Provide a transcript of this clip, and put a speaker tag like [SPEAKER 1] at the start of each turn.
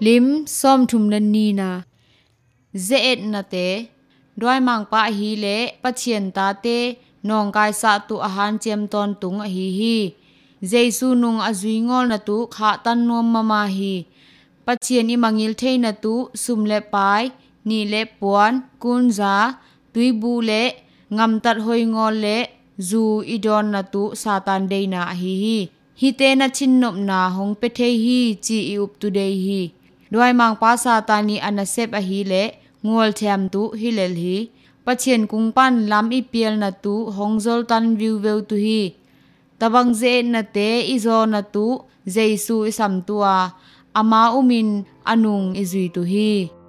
[SPEAKER 1] ลิมซ้อมทุมนันนีนาเจเอ็ดนาเตด้วยมังปะฮีเลปะเชียนตาเตนองกายสะตุอาหารเจียมตอนตุงอหีฮีเจซูนุงอจุยงอลนาตุขาตันนวมมาฮีปะเชียนอิมังอิลเทนาตุสุมเลปายนีเลปวนกุนจาตุยบูเลงำตัดหอยงอเลจูอีดอนนาตุซาตานเดนาอหีฮีฮิเตนะชินนบนาหงเปเทฮีจีอิอุปตุเดฮีด้วยมังปาซาตานีอนาเซบอหีเลงวลแถมตุฮิเลลฮีปะเชียนกุงปันลำอีเปียลนาตุหงโซลตันวิวเวลตุฮีตะบังเจนาเตอิโซนาตุเจซูอิสัมตัวอามาอุมินอนุงอิจุยตุฮี